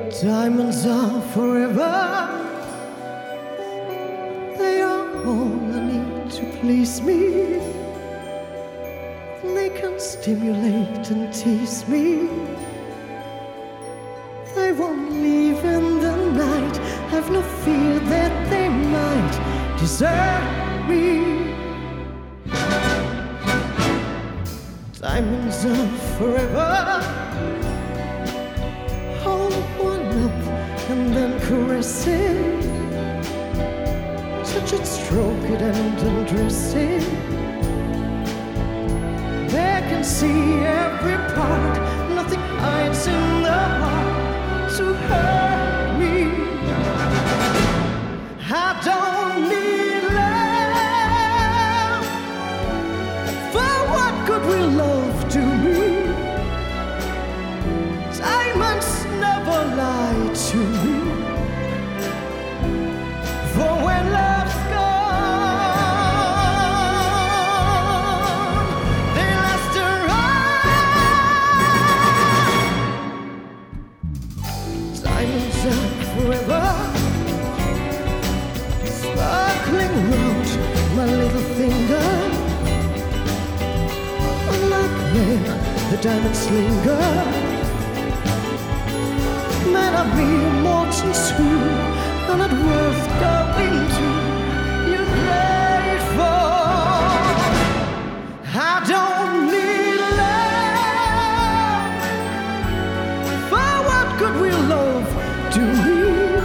Diamonds are forever. They are all I need to please me. They can stimulate and tease me. They won't leave in the night. I've no fear that they might desert me. Diamonds are forever. Hold one up and then caress it. Touch it, stroke it and undress it. They can see every part. Nothing hides in the heart to hurt me. I don't need love. For what good will love do me? Diamonds never lie to me. For when love's gone, they last around. Diamonds are forever. Sparkling round my little finger. Unlike men, the diamonds linger. Men are mere mortals who are not worth going to. You're grateful. I don't need love. For what good will love do me?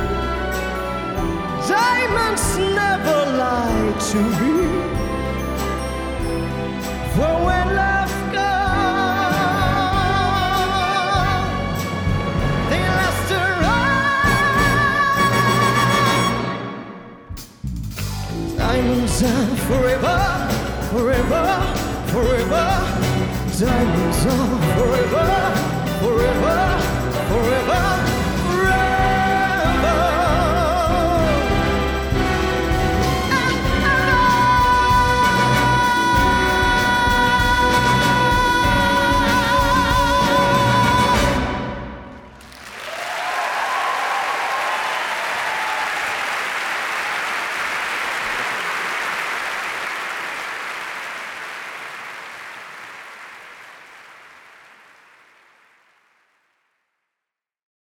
Diamonds never lie to me. For when love goes, they last around. Diamonds are forever, forever, forever. Diamonds are forever, forever.